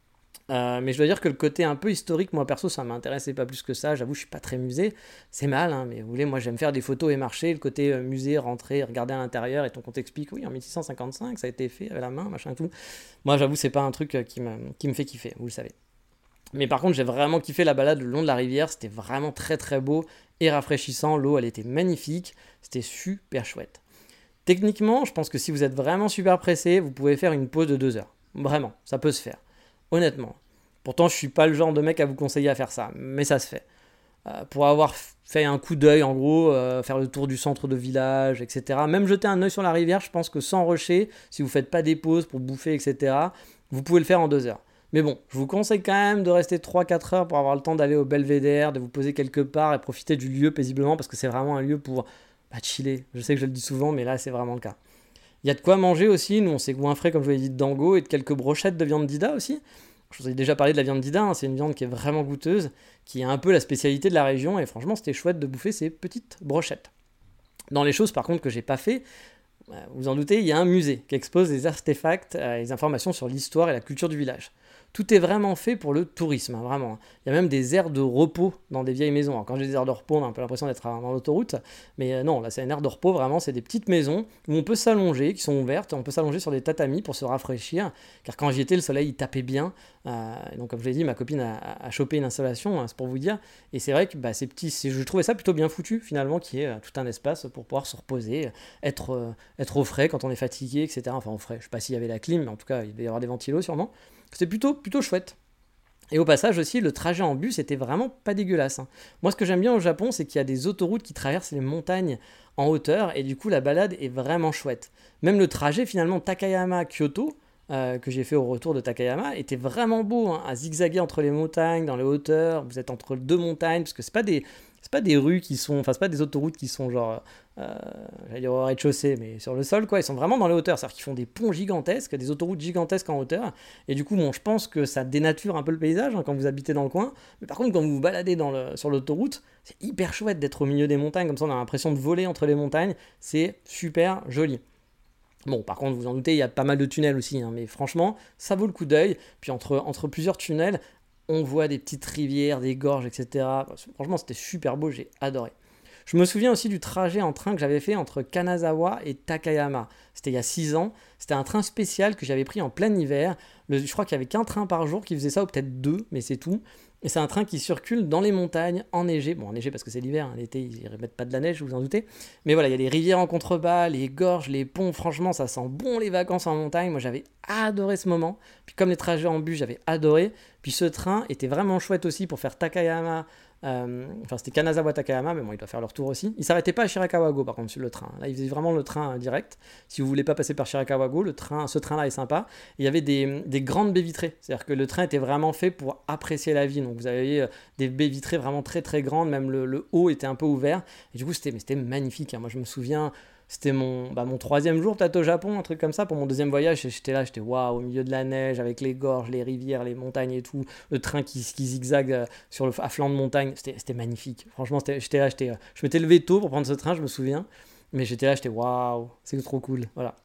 Mais je dois dire que le côté un peu historique, moi perso, ça m'intéressait pas plus que ça. J'avoue, je suis pas très musée. C'est mal, mais vous voulez, moi j'aime faire des photos et marcher. Le côté musée, rentrer, regarder à l'intérieur et on t'explique, oui, en 1655, ça a été fait à la main, machin et tout. Moi, j'avoue, c'est pas un truc qui me fait kiffer, vous le savez. Mais par contre, j'ai vraiment kiffé la balade le long de la rivière. C'était vraiment très très beau et rafraîchissant. L'eau, elle était magnifique. C'était super chouette. Techniquement, je pense que si vous êtes vraiment super pressé, vous pouvez faire une pause de 2 heures. Vraiment, ça peut se faire. Honnêtement. Pourtant, je suis pas le genre de mec à vous conseiller à faire ça, mais ça se fait. Pour avoir fait un coup d'œil, en gros, faire le tour du centre de village, etc. Même jeter un œil sur la rivière, je pense que sans rusher, si vous faites pas des pauses pour bouffer, etc., vous pouvez le faire en 2 heures. Mais bon, je vous conseille quand même de rester 3-4 heures pour avoir le temps d'aller au belvédère, de vous poser quelque part et profiter du lieu paisiblement, parce que c'est vraiment un lieu pour chiller. Je sais que je le dis souvent, mais là, c'est vraiment le cas. Il y a de quoi manger aussi. Nous, on s'est goinfré, comme je vous l'ai dit, de dango et de quelques brochettes de viande d'Ida aussi. Je vous ai déjà parlé de la viande d'Ida, c'est une viande qui est vraiment goûteuse, qui est un peu la spécialité de la région, et franchement, c'était chouette de bouffer ces petites brochettes. Dans les choses, par contre, que j'ai pas fait, vous en doutez, il y a un musée qui expose des artefacts et des informations sur l'histoire et la culture du village. Tout est vraiment fait pour le tourisme, vraiment. Il y a même des aires de repos dans des vieilles maisons. Alors, quand j'ai des aires de repos, on a un peu l'impression d'être dans l'autoroute, mais non, là c'est une aire de repos, vraiment, c'est des petites maisons où on peut s'allonger, qui sont ouvertes, on peut s'allonger sur des tatamis pour se rafraîchir, car quand j'y étais, le soleil il tapait bien, donc comme je l'ai dit, ma copine a chopé une installation, c'est pour vous dire, et c'est vrai que ces petits, je trouvais ça plutôt bien foutu, finalement, qu'il y ait tout un espace pour pouvoir se reposer, être au frais quand on est fatigué, etc. Enfin, au frais, je sais pas s'il y avait la clim, mais en tout cas, il devait y avoir des ventilos sûrement. C'était plutôt chouette. Et au passage aussi, le trajet en bus était vraiment pas dégueulasse. Moi, ce que j'aime bien au Japon, c'est qu'il y a des autoroutes qui traversent les montagnes en hauteur, et du coup, la balade est vraiment chouette. Même le trajet, finalement, Takayama-Kyoto, que j'ai fait au retour de Takayama, était vraiment beau, à zigzaguer entre les montagnes, dans les hauteurs. Vous êtes entre 2 montagnes, parce que c'est pas des rues qui sont, enfin c'est pas des autoroutes qui sont genre, j'allais dire au rez-de-chaussée, mais sur le sol quoi, ils sont vraiment dans les hauteurs, c'est-à-dire qu'ils font des ponts gigantesques, des autoroutes gigantesques en hauteur, et du coup je pense que ça dénature un peu le paysage quand vous habitez dans le coin, mais par contre quand vous vous baladez sur l'autoroute, c'est hyper chouette d'être au milieu des montagnes, comme ça on a l'impression de voler entre les montagnes, c'est super joli. Bon, par contre, vous en doutez, il y a pas mal de tunnels aussi, mais franchement, ça vaut le coup d'œil. Puis entre plusieurs tunnels, on voit des petites rivières, des gorges, etc. Franchement, c'était super beau, j'ai adoré. Je me souviens aussi du trajet en train que j'avais fait entre Kanazawa et Takayama. C'était il y a 6 ans. C'était un train spécial que j'avais pris en plein hiver. Je crois qu'il n'y avait qu'un train par jour qui faisait ça, ou peut-être 2, mais c'est tout. Et c'est un train qui circule dans les montagnes, enneigées. Bon, enneigées parce que c'est l'hiver, l'été, ils ne remettent pas de la neige, vous en doutez. Mais voilà, il y a les rivières en contrebas, les gorges, les ponts. Franchement, ça sent bon les vacances en montagne. Moi, j'avais adoré ce moment. Puis comme les trajets en bus, j'avais adoré. Puis ce train était vraiment chouette aussi pour faire Takayama. C'était Kanazawa Takayama, mais bon, il doit faire leur tour aussi. Il s'arrêtait pas à Shirakawa-go par contre sur le train. Là, il faisait vraiment le train direct. Si vous voulez pas passer par Shirakawa-go, ce train-là est sympa. Et il y avait des grandes baies vitrées, c'est-à-dire que le train était vraiment fait pour apprécier la vie. Donc vous avez des baies vitrées vraiment très très grandes, même le haut était un peu ouvert. Et du coup, c'était magnifique. Moi, je me souviens. C'était mon 3e jour peut-être au Japon, un truc comme ça, pour mon 2e voyage. J'étais waouh, au milieu de la neige, avec les gorges, les rivières, les montagnes et tout, le train qui zigzague à flanc de montagne, c'était magnifique. Franchement, j'étais là, je m'étais levé tôt pour prendre ce train, je me souviens, mais j'étais waouh, c'est trop cool, voilà.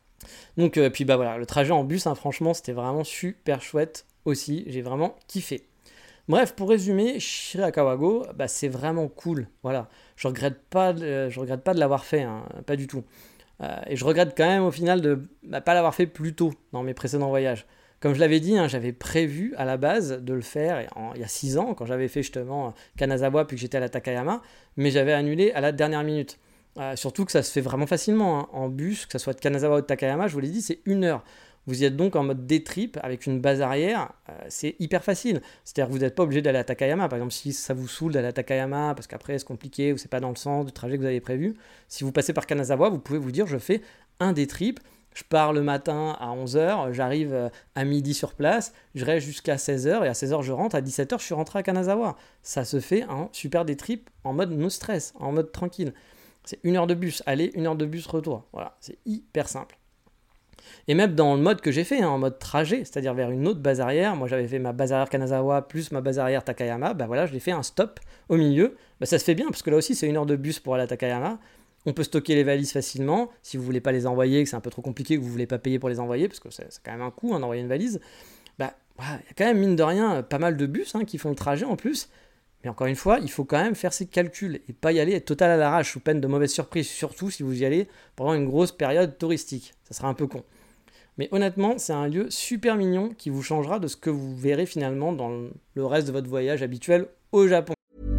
Donc, puis voilà, le trajet en bus, franchement, c'était vraiment super chouette aussi, j'ai vraiment kiffé. Bref, pour résumer, Shirakawa-go, c'est vraiment cool. Voilà, je regrette pas de l'avoir fait, pas du tout. Et je regrette quand même au final de pas l'avoir fait plus tôt dans mes précédents voyages. Comme je l'avais dit, j'avais prévu à la base de le faire il y a 6 ans, quand j'avais fait justement Kanazawa puis que j'étais à la Takayama, mais j'avais annulé à la dernière minute. Surtout que ça se fait vraiment facilement, hein. En bus, que ce soit de Kanazawa ou de Takayama, je vous l'ai dit, c'est 1 heure. Vous y êtes donc en mode day trip avec une base arrière, c'est hyper facile. C'est-à-dire que vous n'êtes pas obligé d'aller à Takayama. Par exemple, si ça vous saoule d'aller à Takayama parce qu'après c'est compliqué ou c'est pas dans le sens du trajet que vous avez prévu, si vous passez par Kanazawa, vous pouvez vous dire je fais un day trip, je pars le matin à 11h, j'arrive à midi sur place, je reste jusqu'à 16h et à 16h je rentre, à 17h je suis rentré à Kanazawa. Ça se fait un super day trip en mode no stress, en mode tranquille. C'est 1 heure de bus aller, 1 heure de bus retour. Voilà, c'est hyper simple. Et même dans le mode que j'ai fait, hein, en mode trajet, c'est-à-dire vers une autre base arrière, moi j'avais fait ma base arrière Kanazawa plus ma base arrière Takayama, voilà, je l'ai fait un stop au milieu, ça se fait bien parce que là aussi c'est 1 heure de bus pour aller à Takayama, on peut stocker les valises facilement, si vous voulez pas les envoyer, que c'est un peu trop compliqué, que vous voulez pas payer pour les envoyer, parce que c'est quand même un coût d'envoyer une valise, il y a quand même mine de rien pas mal de bus qui font le trajet en plus, mais encore une fois, il faut quand même faire ses calculs et pas y aller total à l'arrache sous peine de mauvaises surprises, surtout si vous y allez pendant une grosse période touristique, ça sera un peu con. Mais honnêtement, c'est un lieu super mignon qui vous changera de ce que vous verrez finalement dans le reste de votre voyage habituel au Japon.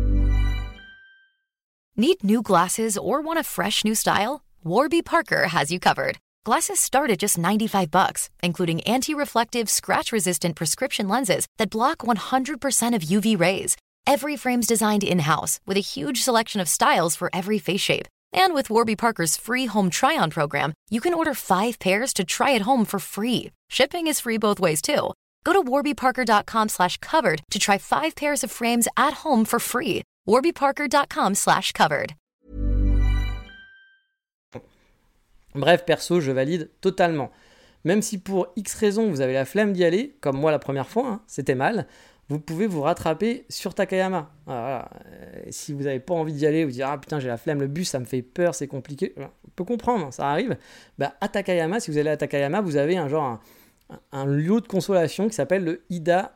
Need new glasses or want a fresh new style? Warby Parker has you covered. Glasses start at just $95, including anti-reflective, scratch-resistant prescription lenses that block 100% of UV rays. Every frame's designed in-house with a huge selection of styles for every face shape. And with Warby Parker's free home try-on program, you can order 5 pairs to try at home for free. Shipping is free both ways, too. Go to warbyparker.com/covered to try 5 pairs of frames at home for free. warbyparker.com/covered. Bref, perso, je valide totalement. Même si pour X raisons, vous avez la flemme d'y aller, comme moi la première fois, c'était mal, vous pouvez vous rattraper sur Takayama. Voilà. Si vous n'avez pas envie d'y aller, vous dites « Ah putain, j'ai la flemme, le bus, ça me fait peur, c'est compliqué. » On peut comprendre, ça arrive. À Takayama, si vous allez à Takayama, vous avez un lieu de consolation qui s'appelle le Ida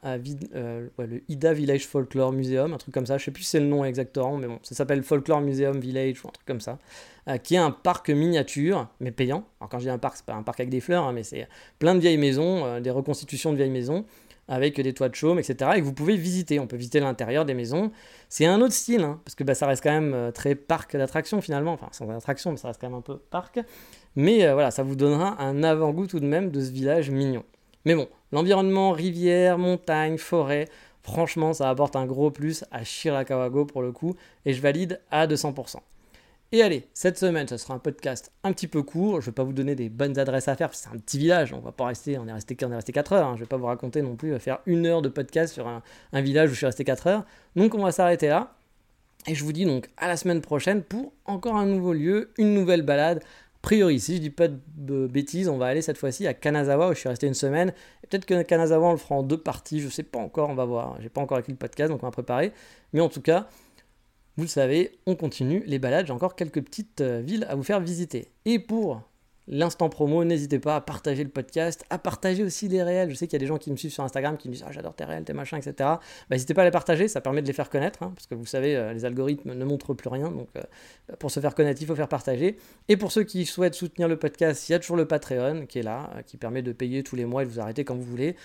Village Folklore Museum, un truc comme ça. Je ne sais plus si c'est le nom exactement, mais bon, ça s'appelle Folklore Museum Village ou un truc comme ça, qui est un parc miniature, mais payant. Alors quand je dis un parc, c'est pas un parc avec des fleurs, mais c'est plein de vieilles maisons, des reconstitutions de vieilles maisons, avec des toits de chaume, etc. et que vous pouvez visiter. On peut visiter l'intérieur des maisons. C'est un autre style, parce que ça reste quand même très parc d'attractions finalement. Enfin, sans attraction, mais ça reste quand même un peu parc. Mais voilà, ça vous donnera un avant-goût tout de même de ce village mignon. Mais bon, l'environnement, rivière, montagne, forêt, franchement, ça apporte un gros plus à Shirakawa-go pour le coup, et je valide à 200%. Et allez, cette semaine, ça sera un podcast un petit peu court. Je ne vais pas vous donner des bonnes adresses à faire, parce que c'est un petit village. On est resté 4 heures. Je ne vais pas vous raconter non plus faire 1 heure de podcast sur un village où je suis resté 4 heures. Donc on va s'arrêter là. Et je vous dis donc à la semaine prochaine pour encore un nouveau lieu, une nouvelle balade. A priori, si je dis pas de bêtises, on va aller cette fois-ci à Kanazawa où je suis resté 1 semaine. Et peut-être que Kanazawa, on le fera en 2 parties. Je ne sais pas encore, on va voir. J'ai pas encore écrit le podcast, donc on va préparer. Mais en tout cas, vous le savez, on continue les balades, j'ai encore quelques petites villes à vous faire visiter. Et pour l'instant promo, n'hésitez pas à partager le podcast, à partager aussi les réels. Je sais qu'il y a des gens qui me suivent sur Instagram qui me disent « Ah, j'adore tes réels, tes machins, etc. » N'hésitez pas à les partager, ça permet de les faire connaître, parce que vous savez, les algorithmes ne montrent plus rien, donc pour se faire connaître, il faut faire partager. Et pour ceux qui souhaitent soutenir le podcast, il y a toujours le Patreon qui est là, qui permet de payer tous les mois et de vous arrêter quand vous voulez.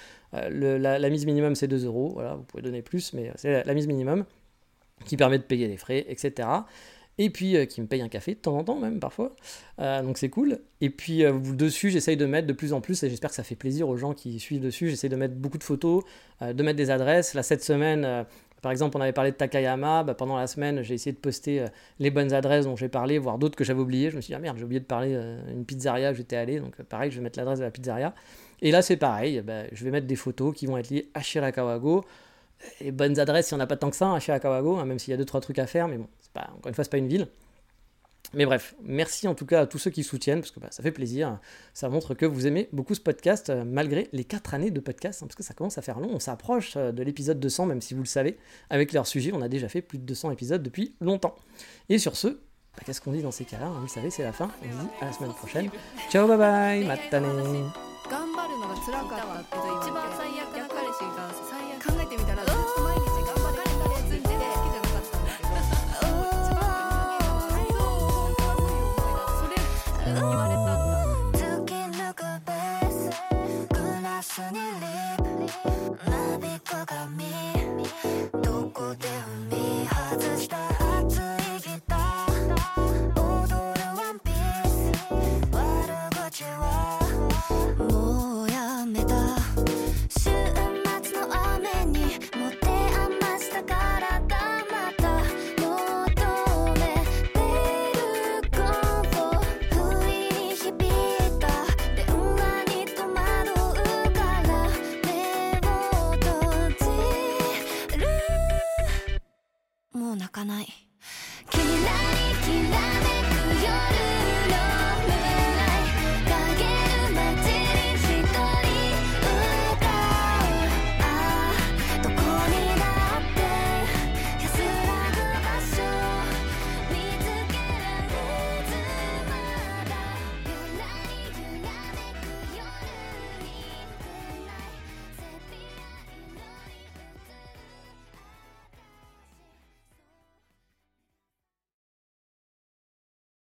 La mise minimum, c'est 2 €, voilà, vous pouvez donner plus, mais c'est la mise minimum, qui permet de payer les frais, etc. Et puis qui me paye un café de temps en temps même parfois, donc c'est cool. Et puis dessus j'essaye de mettre de plus en plus, et j'espère que ça fait plaisir aux gens qui suivent dessus, j'essaye de mettre beaucoup de photos, de mettre des adresses. Là cette semaine, par exemple on avait parlé de Takayama, pendant la semaine j'ai essayé de poster les bonnes adresses dont j'ai parlé, voire d'autres que j'avais oubliées. Je me suis dit ah merde, j'ai oublié de parler d'une pizzeria où j'étais allé, donc pareil je vais mettre l'adresse de la pizzeria. Et là c'est pareil, je vais mettre des photos qui vont être liées à Shirakawa-go. Les bonnes adresses, si on n'a pas tant que ça à Shirakawa-go, même s'il y a 2-3 trucs à faire, mais bon, encore une fois, c'est pas une ville. Mais bref, merci en tout cas à tous ceux qui soutiennent, parce que ça fait plaisir, ça montre que vous aimez beaucoup ce podcast, malgré les 4 années de podcast, parce que ça commence à faire long, on s'approche de l'épisode 200, même si vous le savez, avec leur sujet, on a déjà fait plus de 200 épisodes depuis longtemps. Et sur ce, qu'est-ce qu'on dit dans ces cas-là, vous le savez, c'est la fin, on se dit à la semaine prochaine. Ciao, bye bye, matane. 頑張るのが辛かったけど一番最悪な彼氏が考えてみたらずっと毎日頑張れたやつで好きじゃなかったんだけど一番人間がそう本当はそういう思いだそれ言われ